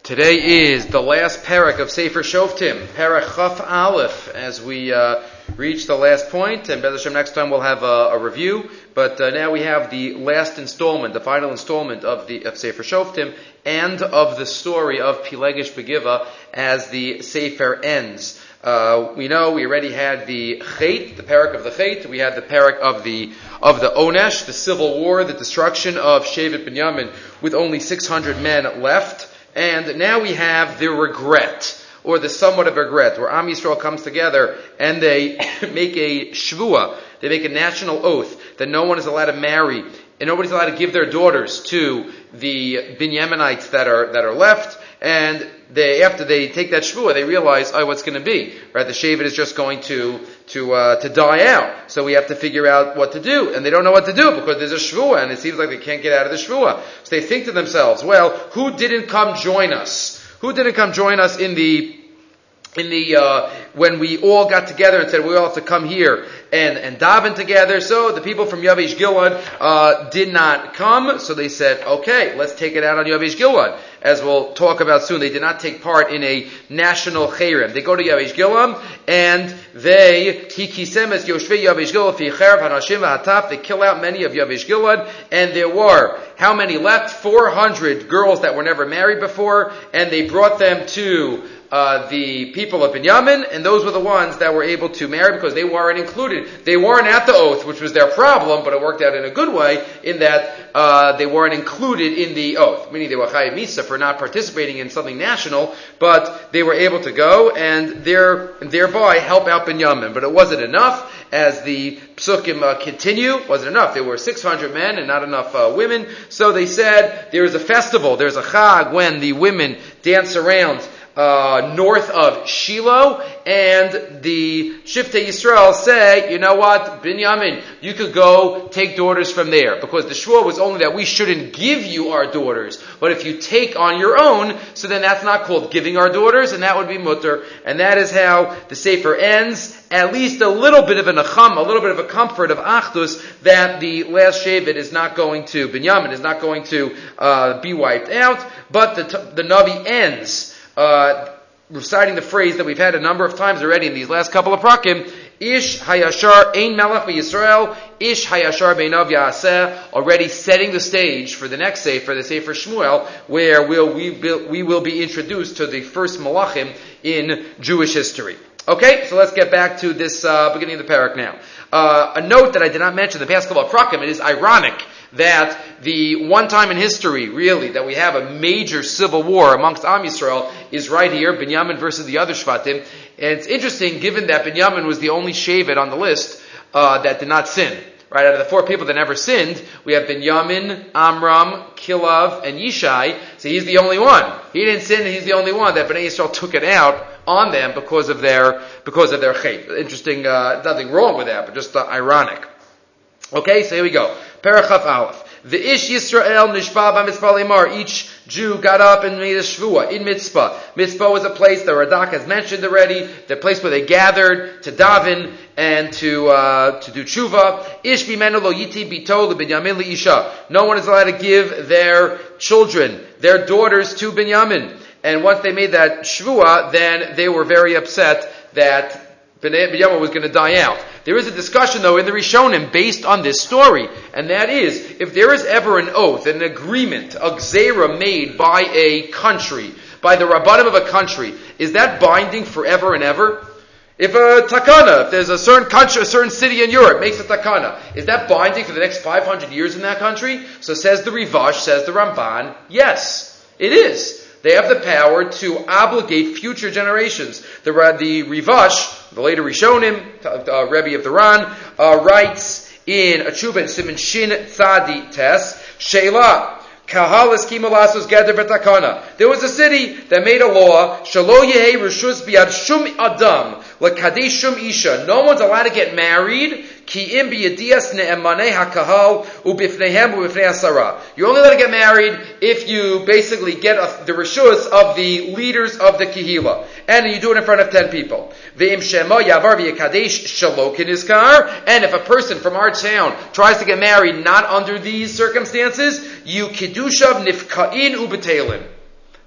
Today is the last parak of Sefer Shoftim, parak Chaf Aleph, as we reach the last point, and Be'ez Hashem next time we'll have a review, but now we have the last installment, the final installment of Sefer Shoftim, and of the story of Pilegish Begiva as the Sefer ends. We know we already had the Chet, the parak of the Chet, we had the parak of the Onesh, the civil war, the destruction of Shevet Binyamin with only 600 men left. And now we have the regret, or the somewhat of regret, where Am Yisrael comes together and they make a shvua, they make a national oath that no one is allowed to marry, and nobody's allowed to give their daughters to the Binyaminites that are left. And after they take that shvua, they realize, what's going to be? Right, the Shevet is just going to die out. So we have to figure out what to do. And they don't know what to do because there's a shvua, and it seems like they can't get out of the shvua. So they think to themselves, well, who didn't come join us? Who didn't come join us in the when we all got together and said we all have to come here and daven together? So the people from Yavesh Gilad did not come. So they said, okay, let's take it out on Yavesh Gilad. As we'll talk about soon, they did not take part in a national chayrim. They go to Yavesh Gilad and they kill out many of Yavesh Gilad, and there were how many left? 400 girls that were never married before, and they brought them to the people of Binyamin, and those were the ones that were able to marry because they weren't included. They weren't at the oath, which was their problem, but it worked out in a good way in that they weren't included in the oath, meaning they were chayav misa for not participating in something national, but they were able to go and thereby help out Binyamin. But it wasn't enough. As the psukim continue, wasn't enough. There were 600 men and not enough women. So they said there is a festival, there's a chag when the women dance around north of Shiloh, and the Shiftei Yisrael say, you know what, Binyamin, you could go take daughters from there, because the shvua was only that we shouldn't give you our daughters, but if you take on your own, so then that's not called giving our daughters, and that would be mutter, and that is how the Sefer ends. At least a little bit of a nacham, a little bit of a comfort of achdus that the last Shevet is not going to, Binyamin is not going to be wiped out, but the Navi ends reciting the phrase that we've had a number of times already in these last couple of prakim, Ish hayashar ein melech b'Yisrael, Ish hayashar beinav ya'aseh, already setting the stage for the next Sefer, the Sefer Shmuel, where we will be introduced to the first malachim in Jewish history. Okay, so let's get back to this beginning of the parak now. A note that I did not mention in the past couple of prakim, it is ironic that the one time in history, really, that we have a major civil war amongst Am Yisrael is right here, Binyamin versus the other Shvatim. And it's interesting, given that Binyamin was the only Shevet on the list that did not sin. Right, out of the 4 people that never sinned, we have Binyamin, Amram, Kilav, and Yishai. So he's the only one. He didn't sin, and he's the only one that Bnei Yisrael took it out on them because of their chait. Interesting, nothing wrong with that, but just ironic. Okay, so here we go. Parachaf Aleph. The Ish Yisrael Nishba B'Mitzpah Lemar. Each Jew got up and made a shvua in Mitzpah. Mitzpah was a place the Radak has mentioned already, the place where they gathered to daven and to do tshuva. Ish b'menu lo yiti bito leBinyamin leisha. No one is allowed to give their children, their daughters, to Binyamin. And once they made that shvua, then they were very upset that Binyamin was going to die out. There is a discussion, though, in the Rishonim based on this story, and that is, if there is ever an oath, an agreement, a gzeira made by a country, by the rabbanim of a country, is that binding forever and ever? If a takana, if there's a certain country, a certain city in Europe makes a takana, is that binding for the next 500 years in that country? So says the Rivash, says the Ramban, yes, it is. They have the power to obligate future generations. The Rivash, the later Rishonim, Rebbe of the Ran, writes in a tshuva in Siman Shin Tzadi Tes, Sheila, Kahal Eskima Lasos Geder B'Takana. There was a city that made a law, Shalo Yehei Rishus B'Yad Shum Adam, L'Kadesh Shum Isha. No one's allowed to get married, Ki Im B'Yedias Ne'emanei HaKahal U'Bifneihem U'Bifnei Asara. You're only allowed to get married if you basically get the Rishus of the leaders of the Kehila. And you do it in front of 10 people. Ve'im Shema Yavar V'Yakadesh Shalo Kinizkar. And if a person from our town tries to get married not under these circumstances, you Kidushav Nifka'in U'Betelin.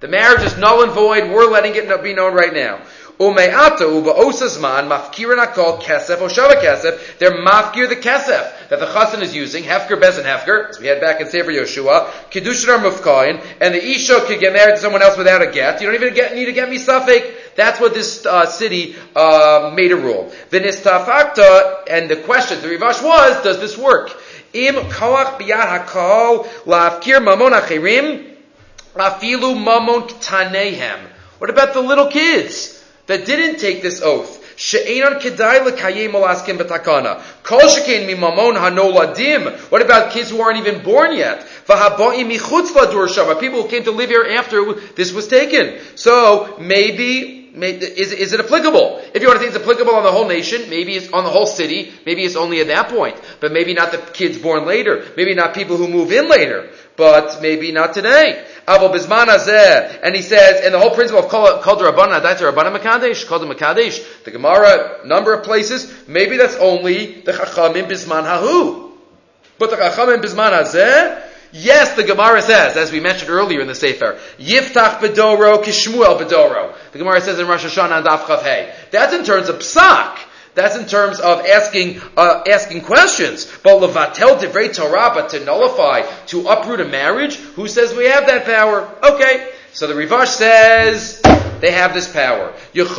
The marriage is null and void. We're letting it be known right now. Ume'ata uba osazman mafkirin akol kesef oshava kesef. They're mafkir the kesef that the chassan is using, hefker bezin hefker, as we had back in Sefer Yoshua, kiddushin are mufkain, and the isha could get married to someone else without a get. You don't even need to get me suffik. That's what this city made a rule. V'nistafakta, and the question, the Rivash was, does this work? Im koach biyad hakol lafkir mamon achirim afilu mamon ktanehem. What about the little kids that didn't take this oath? She'enon kedai l'kayem olaskim b'takana. Kol shekein mimamon hanoladim. What about kids who aren't even born yet? V'haboim michutz ladur shava. People who came to live here after this was taken. So maybe is it applicable? If you want to think it's applicable on the whole nation, maybe it's on the whole city, maybe it's only at that point. But maybe not the kids born later. Maybe not people who move in later. But maybe not today. And he says, and the whole principle of Kol Rabbanan Adaita Rabbanan Makadesh, Kol Makadesh, the Gemara, number of places, maybe that's only the Chachamim Bisman Hahu. But the Chachamim Bisman Hazeh, yes, the Gemara says, as we mentioned earlier in the Sefer, Yiftach Bedoro Kishmuel Bedoro. The Gemara says in Rosh Hashanah Daf Chav Hey. That's in terms of psak. That's in terms of asking questions. But levatel divrei Torah, but to nullify, to uproot a marriage, who says we have that power? Okay. So the Rivash says they have this power.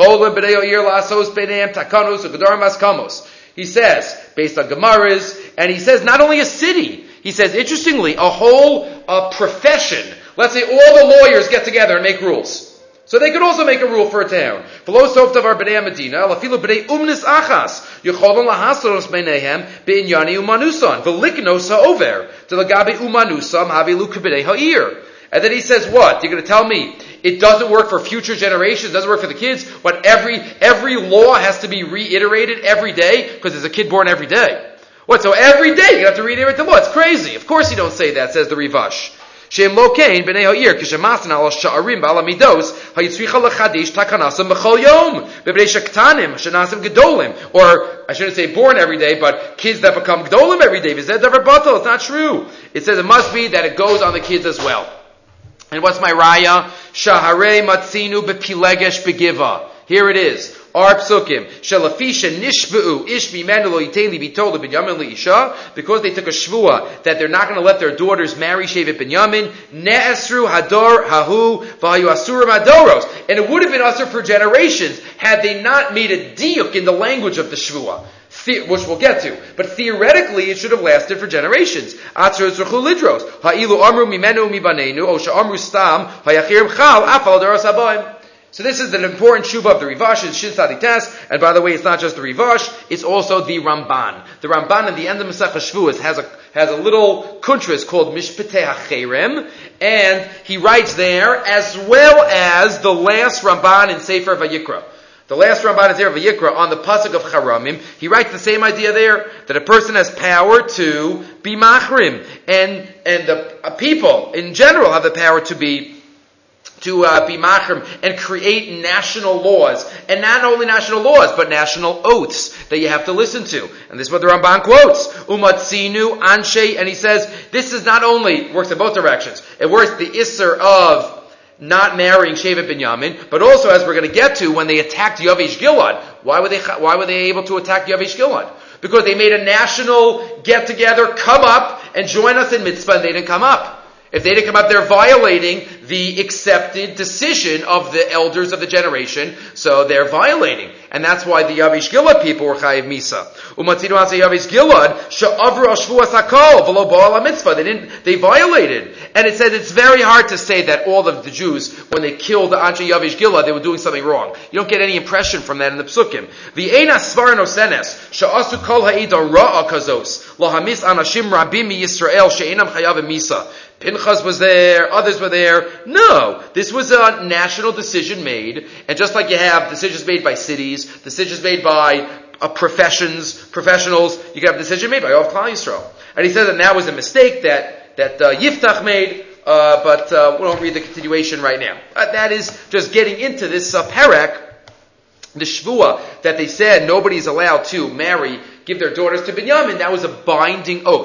He says, based on Gemaras, and he says not only a city, he says, interestingly, a whole profession. Let's say all the lawyers get together and make rules. So they could also make a rule for a town. Below sof davar b'nei Medina, lafilu b'nei umnis achas, yecholon lahasonos b'neihem b'inyani umanusan, v'liknos ha'over, t'lagabi umanusam havilu k'b'nei ha'ir. And then he says, what? You're going to tell me it doesn't work for future generations, it doesn't work for the kids, but every law has to be reiterated every day, because there's a kid born every day. What? So every day you have to reiterate the law. It's crazy. Of course you don't say that, says the Rivash. Shem lokein b'nei ha'ir k'shemasan al sha'arim b'ala midos hayitzricha l'chadish takanasam b'chol yom b'bnei shektanim shenasim gedolim, or I shouldn't say born every day, but kids that become gedolim every day. V'zeh davar batal. It's not true. It says it must be that it goes on the kids as well. And what's my raya? Shaharei matzinu b'pilegesh b'giva. Here it is. Our psukim, shelafisha nishbeu ish mimenu lo yitain li bitol binyamin liisha, because they took a shvua that they're not going to let their daughters marry Shevet Binyamin. Ne'esru hador hahu v'hayu asurim hadoros, and it would have been usher for generations had they not made a diuk in the language of the shvua, which we'll get to. But theoretically, it should have lasted for generations. Atzur tzruchu lidros ha'ilu amru mimenu mibanenu osha amru stam hayachirim chal afal daros haboim. So this is an important shuvah of the Rivash, it's Shin Saditas, and by the way, it's not just the Rivash, it's also the Ramban. The Ramban at the end of Masechah Shavuos has a little kuntras called Mishpatei HaCherem, and he writes there, as well as the last Ramban in Sefer Vayikra. The last Ramban in Sefer Vayikra, on the pasuk of Charamim, he writes the same idea there, that a person has power to be machrim, and the people in general have the power to be machrim and create national laws. And not only national laws, but national oaths that you have to listen to. And this is what the Ramban quotes. Umatzinu anshe, and he says, this is not only, works in both directions. It works the isser of not marrying Shevet Binyamin, but also, as we're going to get to, when they attacked Yavesh Gilad. Why were they able to attack Yavesh Gilad? Because they made a national get-together, come up and join us in mitzvah, and they didn't come up. If they didn't come up, they're violating the accepted decision of the elders of the generation, so they're violating. And that's why the Yavish Gilad people were chayiv misa. Umatzinu ansei Yavish Gilad, she'avru ashvuas hakol, v'lo ba'al ha-mitzvah. They violated. And it says it's very hard to say that all of the Jews, when they killed the Anshe Yavish Gilad, they were doing something wrong. You don't get any impression from that in the psukim. V'eina svar nosenes, she'asu kol ha'ida ra'a kazos, lahamis anashim rabim mi-Yisrael, she'enam chayav misa. Pinchas was there, others were there. No, this was a national decision made, and just like you have decisions made by cities, decisions made by professionals, you can have a decision made by all of Klal Yisrael. And he said that was a mistake that Yiftach made, but we don't read the continuation right now. That is just getting into this perek, the shvua, that they said nobody's allowed to give their daughters to Binyamin. That was a binding oath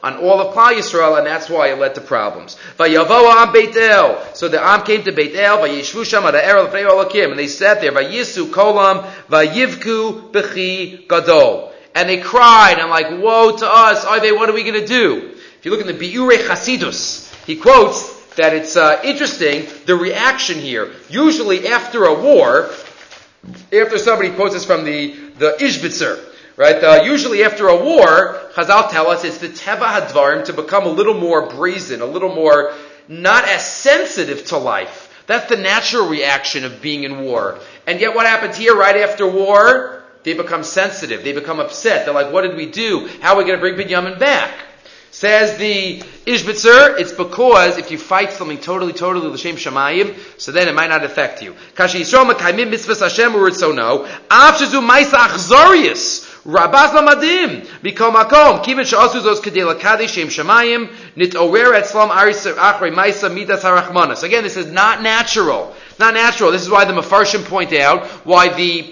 on all of Klal Yisrael, and that's why it led to problems. Vayavo Am Beit El. So the Am came to Beit El, Vayishvu Sham Ad Ha'er L'Fnei Elokim, and they sat there, Vayisu Kolam, Vayivku B'chi Gadol. And they cried, and like, woe to us, what are we going to do? If you look in the Biurei Chasidus, he quotes that it's interesting, the reaction here. Usually after a war, after somebody quotes this from the Ishbitzer, right? Usually after a war, Chazal tell us it's the Teva Hadvarim to become a little more brazen, a little more not as sensitive to life. That's the natural reaction of being in war. And yet what happens here right after war? They become sensitive. They become upset. They're like, what did we do? How are we going to bring Binyamin back? Says the Ishbitzer, it's because if you fight something totally l'shem shamayim, so then it might not affect you. Kashi Yisrael mekayimim mitzvahs Hashem u'ritzono, af shezu ma'isa achzorius, rabas lamadim, mikol makom, kiven she'asu zos kedei l'kadesh shem shamayim, nitower etzlam aris achrei ma'isa midas harachmanas. Again, this is not natural. Not natural. This is why the Mefarshim point out why the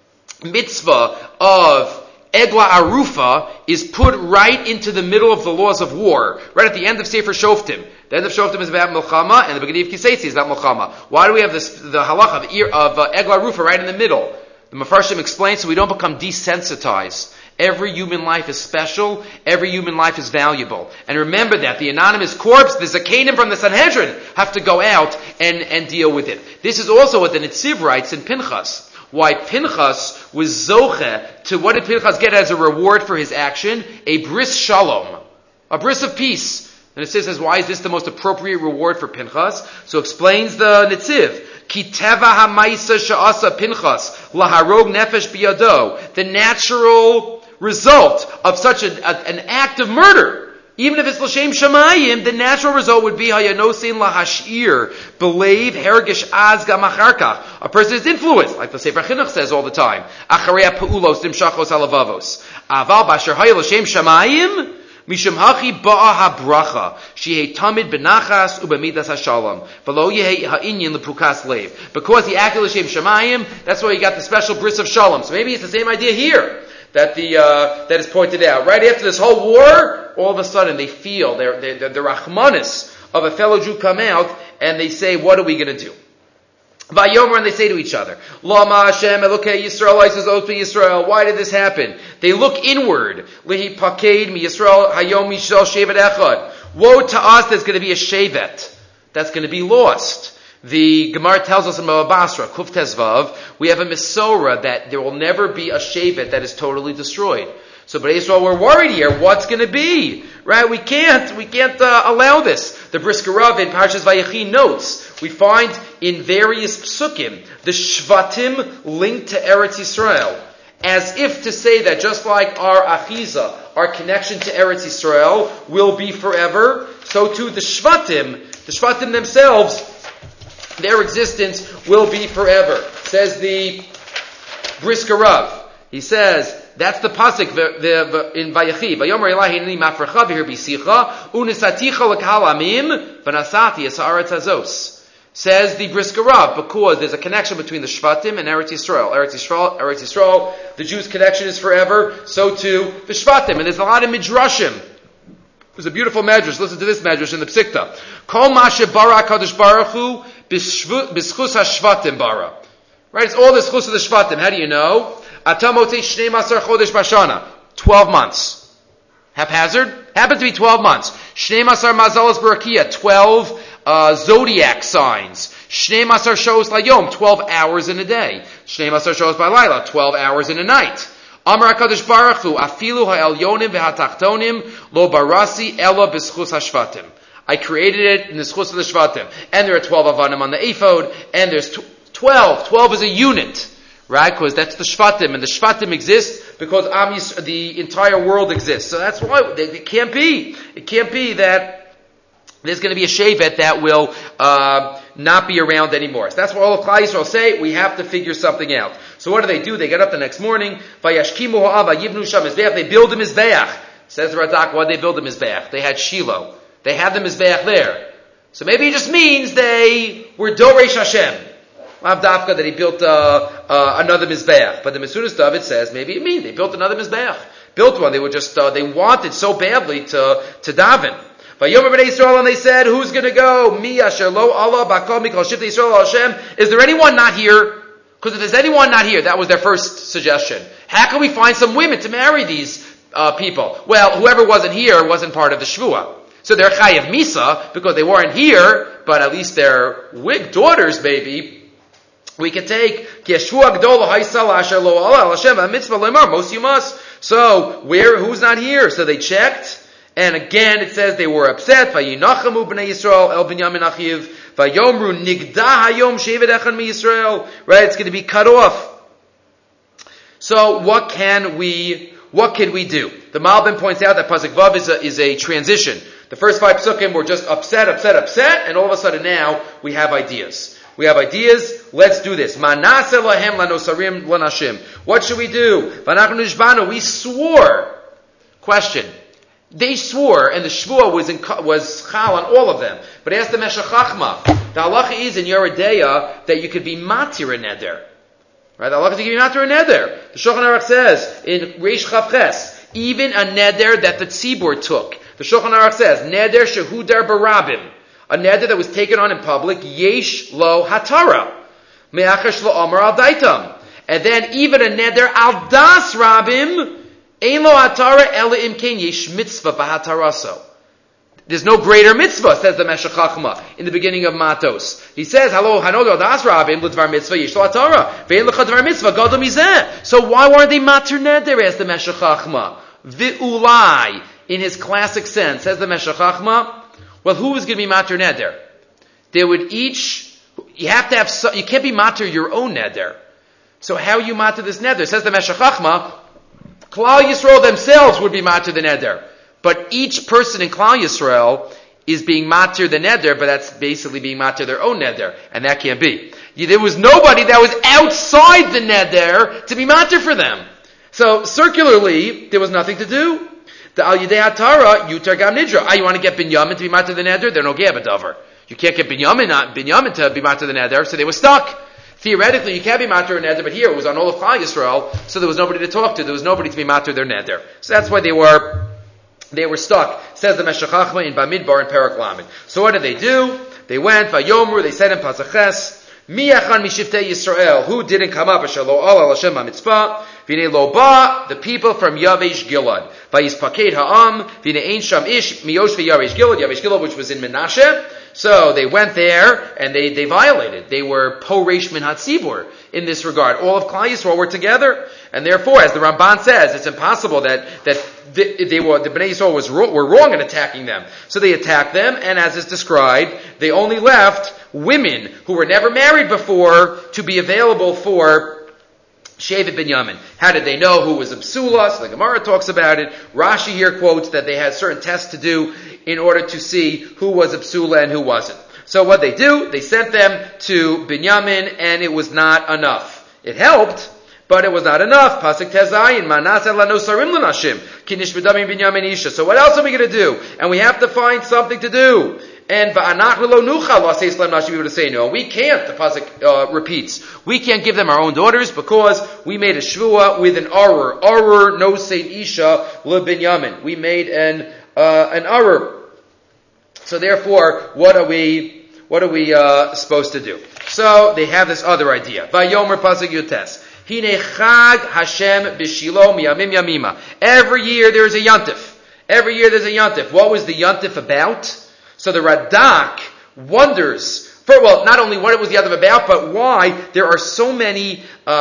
mitzvah of Egla Arufa is put right into the middle of the laws of war, right at the end of Sefer Shoftim. The end of Shoftim is about Milchama, and the beginning of Kiseitzi is about Milchama. Why do we have the halacha of Egla Arufa right in the middle? The Mefarshim explains so we don't become desensitized. Every human life is special. Every human life is valuable. And remember that the anonymous corpse, the Zakanim from the Sanhedrin, have to go out and deal with it. This is also what the Netziv writes in Pinchas. Why Pinchas was zoche to, what did Pinchas get as a reward for his action? A bris shalom. A bris of peace. And it says, why is this the most appropriate reward for Pinchas? So explains the Netziv. Ki teva ha'maisa sha'asa Pinchas laharog nefesh biyado. The natural result of such an act of murder, even if it's l'shem shamayim, the natural result would be hayanosin lahashir, believe hergish az gamacharkach. A person is influenced, like the Sefer Chinuch says all the time. Acharei pa'ulos dimshachos alavavos. Aval basher hay l'shem shamayim, mishum hachi ba'a habracha. Shehei tamid benachas ubemidas hashalom. V'lo yehei ha'inyin lepukas leiv. Because he acted l'shem shamayim, that's why he got the special bris of shalom. So maybe it's the same idea here that that is pointed out. Right after this whole war, all of a sudden they feel the rachmanis of a fellow Jew come out, and they say, what are we going to do? Vayomer, and they say to each other, Lama Hashem Elokei Yisrael Isis Otu Yisrael. Why did this happen? They look inward. Lihi Pakeid Mi Yisrael Hayom Yisrael Shevet Echad. Woe to us, there's going to be a shevet that's going to be lost. The Gemara tells us in Bava Basra, Kuf Tezvav, we have a Mesorah that there will never be a shevet that is totally destroyed. So, but Israel, we're worried here. What's going to be? Right? We can't allow this. The Brisker Rav in Parshas Vayechi notes, we find in various psukim, the Shvatim linked to Eretz Yisrael. As if to say that just like our Achiza, our connection to Eretz Yisrael will be forever, so too the Shvatim themselves, their existence will be forever. Says the Brisker Rav. He says, that's the pasuk in Vayechi. Vayomer Elahi Nini Mafrecha v'hir bisicha unisaticha l'kahal amim v'nasati es haaretz hazos. Says the Brisker Rav, because there's a connection between the Shvatim and Eretz Yisrael. Eretz Yisrael, the Jews' connection is forever. So too the Shvatim, and there's a lot of midrashim. There's a beautiful medrash. Listen to this medrash in the Psikta. Kol ma shebara Kadosh Baruch Hu b'schus hashvatim bara. Right? It's all the schus of the Shvatim. How do you know? 12 months. Haphazard? Happened to be 12 months. 12 zodiac signs. 12 12 hours in a day. 12 shows by Laila, 12 hours in a night. Amar HaKadosh Baruch Hu, afilu ha'elyonim ve'hatachtonim lo barasi ela b'schus hashvatim. I created it in the schus of the Shvatim. And there are 12 avanim on the ephod, and there's 12. 12 is a unit. Right? Because that's the Shvatim, and the Shvatim exist because the entire world exists. So that's why it can't be. It can't be that there's going to be a shevet that will not be around anymore. So that's what all of Klal Yisrael say. We have to figure something out. So what do? They get up the next morning. Vayashkimu ha'ava yivnu sham mizbeach. They build a mizbeach. Says the Radak, why did they build a mizbeach? They had Shiloh. They had the mizbeach there. So maybe it just means they were Doresh Hashem. Avdafka that he built another mizbeach, but the Mesudas David says maybe it means they built another mizbeach. built one. They were just, they wanted so badly to daven. Vayomer b'nei Yisrael, and they said, who's going to go? Mi asher lo Allah b'kol mikol shiftei Yisrael Hashem. Is there anyone not here? Because if there's anyone not here, that was their first suggestion. How can we find some women to marry these people? Well, whoever wasn't here wasn't part of the Shvuah. So they're chayav misa, because they weren't here, but at least they're wig daughters, maybe. We can take so who's not here? So they checked, and again it says they were upset. Vayinachamu b'nei Yisrael el Binyamin achiv vayomru nigda hayom shevet echad mi Yisrael. Right, it's going to be cut off. So what can we do? The Malbim points out that Pasuk Vav is a transition. The first 5 psukim were just upset, and all of a sudden now we have ideas. Let's do this. What should we do? We swore. Question. They swore, and the shvuah was chal on all of them. But ask the Meshech Chachma. The halacha is in Yeridea that you could be matir a neder. Right? The halacha is you can be matir a neder. The Shulchan Aruch says in Reish Chav Ches, even a neder that the tzibur took. The Shulchan Aruch says, neder shehudar barabim. A neder that was taken on in public, yesh lo hatara. Me'achash lo amar al daitam. And then even a neder al das rabim, ein lo hatara ela imkein yesh mitzvah b'hataraso. There's no greater mitzvah, says the Meshech Chachma in the beginning of Matos. He says, "Halo hanod al das rabim l'dvar mitzvah yesh lo hatara ve'en lecha dvar mitzvah gadol mizeh." So why weren't they matir neder? Asked the Meshech Chachma. V'ulai, in his classic sense, says the Meshech Chachma. Well, who was going to be matir neder? They would each. You have to have. You can't be matir your own neder. So how you matir this neder? Says the Meshech Chachma. Klal Yisrael themselves would be matir the neder, but each person in Klal Yisrael is being matir the neder, but that's basically being matir their own neder, and that can't be. There was nobody that was outside the neder to be matir for them. So circularly, there was nothing to do. The al yidei hatara yutar gam nidra. You want to get Binyamin to be matir the neder? They're no gabadavar. You can't get Binyamin to be matir the neder, so they were stuck. Theoretically, you can't be matir a neder, but here it was on all of Klal Yisrael, so there was nobody to talk to. There was nobody to be matir their neder. So that's why they were stuck. Says the Meshech Chachma in Bamidbar and Perak Lamed. So what did they do? They went vayomru. They said in Pasaches, Mi achan mishiftei Yisrael, who didn't come up, asher lo al Hashem hamitzvah, v'nei lo ba, the people from Yavesh Gilad, v'yispaked ha'am, v'nei ein sham ish, miyosh v'Yavesh Gilad, which was in Menashe. So they went there, and they violated. They were po-reish min hatzibur in this regard. All of Klal Yisrael were together, and therefore, as the Ramban says, it's impossible that the Bnei Yisrael were wrong in attacking them. So they attacked them, and as is described, they only left women who were never married before to be available for Shevet Binyamin. How did they know who was a psula? So the Gemara talks about it. Rashi here quotes that they had certain tests to do in order to see who was a psula and who wasn't. So what they do, they sent them to Binyamin, and it was not enough. It helped, but it was not enough. Pasuk Tezayin, Manasseh lano sarim l'nashim, kinish b'damim Binyamin isha. So what else are we going to do? And we have to find something to do. And va'anachnu lo nuchal la'asei islam nashim, we would say no. We can't, the pasuk repeats. We can't give them our own daughters because we made a shvuah with an arur. Arur no sein isha le'Binyamin. We made an arur. So therefore, what are we supposed to do? So they have this other idea. Vayomer pasuk yutes. Hine chag Hashem b'shilo miyamim yamima. Every year there's a yantif. What was the yantif about? So the Radak wonders, not only what it was the yantif about, but why there are so many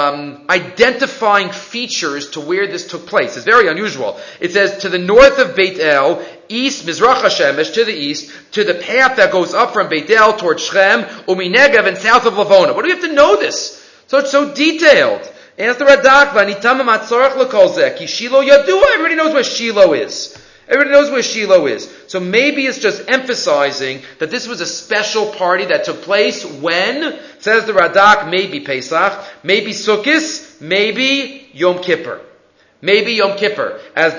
identifying features to where this took place. It's very unusual. It says, to the north of Beit El, east, Mizrach HaShemesh, to the east, to the path that goes up from Beit El towards Shechem, Uminegev, and south of Lavona. What do we have to know this? So it's so detailed. Ask the Radak, V'anitam matzorach l'kol zeh, ki Shiloh yadua. Everybody knows where Shiloh is. So maybe it's just emphasizing that this was a special party that took place when, says the Radak, maybe Pesach, maybe Sukkot, maybe Yom Kippur. Maybe Yom Kippur, as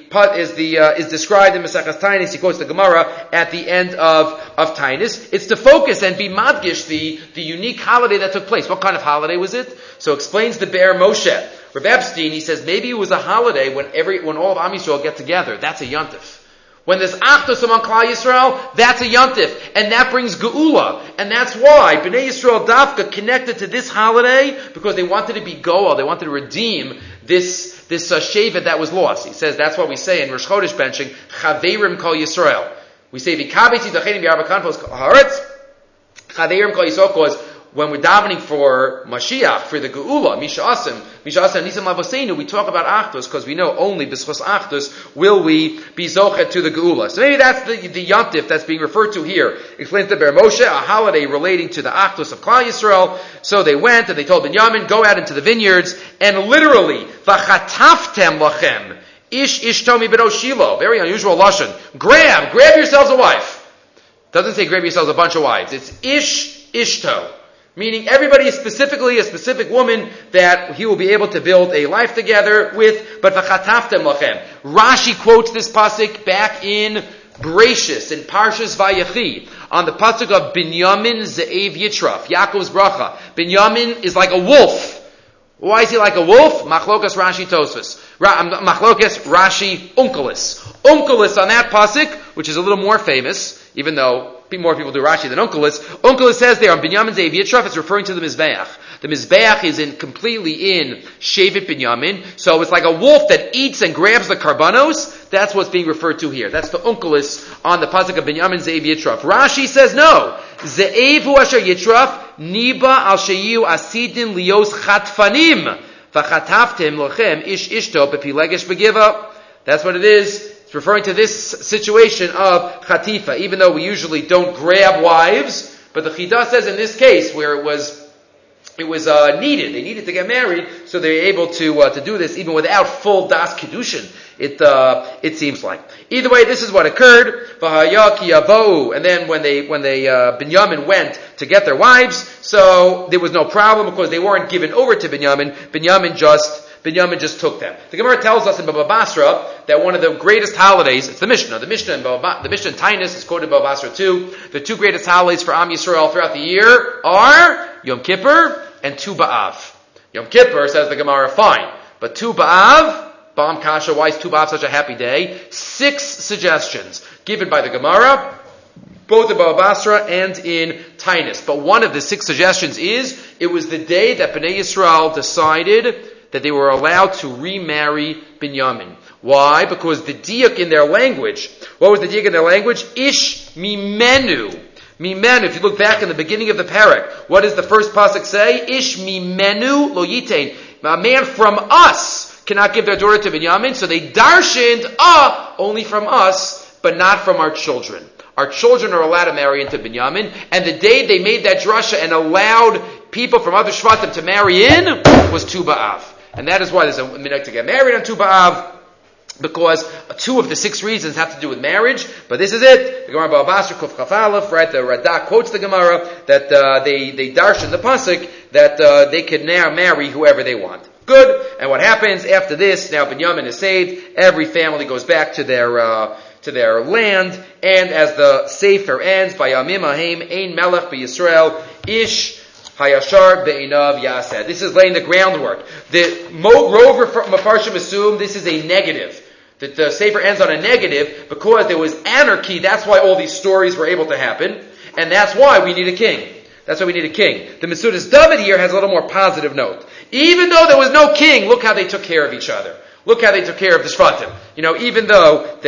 is described in Maseches Taanis. He quotes the Gemara at the end of Taanis. It's to focus and be madgish the unique holiday that took place. What kind of holiday was it? So explains the Be'er Moshe. Reb Epstein, he says maybe it was a holiday when all of Am Yisrael get together. That's a Yontif. When there's Achdus among Klal Yisrael, that's a Yontif. And that brings Geula. And that's why Bnei Yisrael Dafka connected to this holiday, because they wanted to be Goel, they wanted to redeem this Shevet that was lost. He says that's what we say in Rosh Chodesh benching, Chaverim Kol Yisrael. We say, V'kabetzi Dachenim B'Arba Kanfos Haaretz, Chaverim Kol Yisrael, because when we're davening for Mashiach, for the Geula, Misha Asim, Nisam Lavoseinu, we talk about Achdus, because we know only B'schos Achdus will we be Zochet to the Geula. So maybe that's the Yontif that's being referred to here. Explains the Be'er Moshe, a holiday relating to the Achdus of Klal Yisrael. So they went and they told Binyamin, go out into the vineyards, and literally, V'chataftem lachem, Ish ishtomi b'ro Shilo, very unusual lashon. Grab yourselves a wife. Doesn't say grab yourselves a bunch of wives. It's ish ishto. Meaning everybody is specifically a specific woman that he will be able to build a life together with, but v'chataftem lachem. Rashi quotes this pasuk back in Bereshis, in Parshas Vayechi, on the pasuk of Binyamin Ze'ev Yitraf, Yaakov's bracha. Binyamin is like a wolf. Why is he like a wolf? Machlokas Rashi Tosfos. Machlokas Rashi Unkelis. Unkelis on that pasuk, which is a little more famous, even though more people do Rashi than Unkelis. Unkelis says there on Binyamin Ze'ev Yitraf, it's referring to the Mizbeach. The Mizbeach is completely in Shevet Binyamin, so it's like a wolf that eats and grabs the karbanos. That's what's being referred to here. That's the Unkelis on the pasuk of Binyamin Ze'ev Yitraf. Rashi says no. Ze'ev hu asher Yitraf, niba al sheyu asidin lios chatfanim, v'chataftem lochem ish ishto bepilegesh begiva. That's what it is. It's referring to this situation of chatifa, even though we usually don't grab wives, but the Chidah says in this case where it was needed. They needed to get married, so they were able to do this even without full das kedushin. It seems like. Either way, this is what occurred. And then when they Binyamin went to get their wives, so there was no problem because they weren't given over to Binyamin. Binyamin just took them. The Gemara tells us in Baba Basra that one of the greatest holidays, it's the Mishnah. The Mishnah in Taanis is quoted in Baba Basra too. The two greatest holidays for Am Yisrael throughout the year are Yom Kippur and Tu B'Av. Yom Kippur, says the Gemara, fine. But Tu B'Av, Ba'am Kasha, why is Tu B'Av such a happy day? 6 suggestions given by the Gemara, both in Baba Basra and in Taanis. But one of the 6 suggestions is, it was the day that Bnei Yisrael decided that they were allowed to remarry Binyamin. Why? Because the diuk in their language, what was the diuk in their language? Ish mimenu. Mimenu, if you look back in the beginning of the parak, what does the first pasuk say? Ish mimenu lo yitain. A man from us cannot give their daughter to Binyamin, so they darshaned, only from us, but not from our children. Our children are allowed to marry into Binyamin, and the day they made that drasha and allowed people from other shvatim to marry in was Tu B'Av. And that is why there's a minhag to get married on Tu B'Av, because 2 of the 6 reasons have to do with marriage, but this is it. The Gemara Baba Basra Kuf Chaf Aleph, right? The Radak quotes the Gemara that they darshan the pasuk that they can now marry whoever they want. Good. And what happens after this? Now Binyamin is saved. Every family goes back to their land, and as the Sefer ends, Vayamim Ahem Ein Melech BeYisrael Ish Hayashar Be'inav Yaseh. This is laying the groundwork. The Rov Mefarshim assume this is a negative. That the Sefer ends on a negative because there was anarchy. That's why all these stories were able to happen. And that's why we need a king. That's why we need a king. The Mesudas David here has a little more positive note. Even though there was no king, look how they took care of each other. Look how they took care of the Shvatim. Even though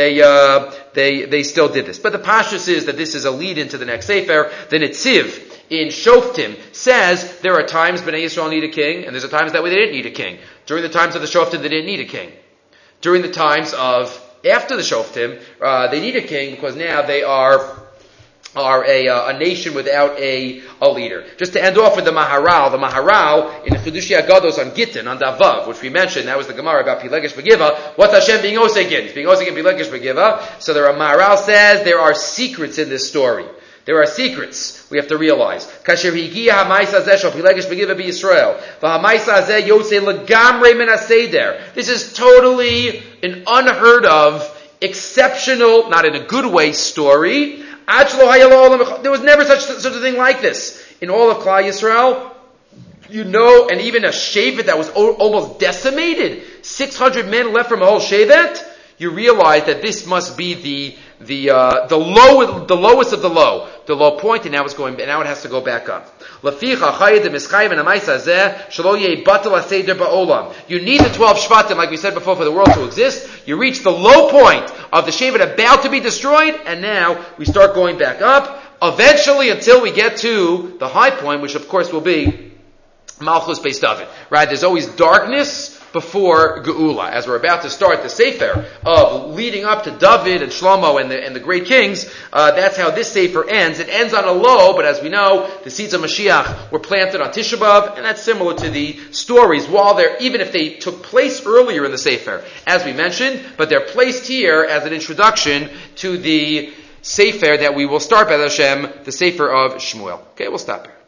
they still did this. But the Pashtus is that this is a lead into the next Sefer. The Netziv in Shoftim says there are times Bnei Yisrael need a king, and there's times that way they didn't need a king. During the times of the Shoftim, they didn't need a king. During the times of after the Shoftim, they need a king because now they are a nation without a leader. Just to end off with the Maharal in Chedushi Agados on Gittin, on Davav, which we mentioned, that was the Gemara about Pilegesh Begiva. What's Hashem being Osegin? It's being Osegin Pilegesh Begiva. So the Maharal says there are secrets in this story. There are secrets we have to realize. This is totally an unheard of, exceptional, not in a good way, story. There was never such a thing like this. In all of Klal Yisrael, and even a shevet that was almost decimated, 600 men left from a whole shevet, you realize that this must be the lowest of the low point, and now it has to go back up. You need the 12 Shvatim, like we said before, for the world to exist. You reach the low point of the shevet about to be destroyed, and now we start going back up, eventually until we get to the high point, which of course will be Malchus Beis David. Right? There's always darkness before Geula. As we're about to start the Sefer of leading up to David and Shlomo and the great kings, that's how this Sefer ends. It ends on a low, but as we know, the seeds of Mashiach were planted on Tisha B'Av, and that's similar to the stories, even if they took place earlier in the Sefer, as we mentioned, but they're placed here as an introduction to the Sefer that we will start, B'ez Hashem, the Sefer of Shmuel. Okay, we'll stop here.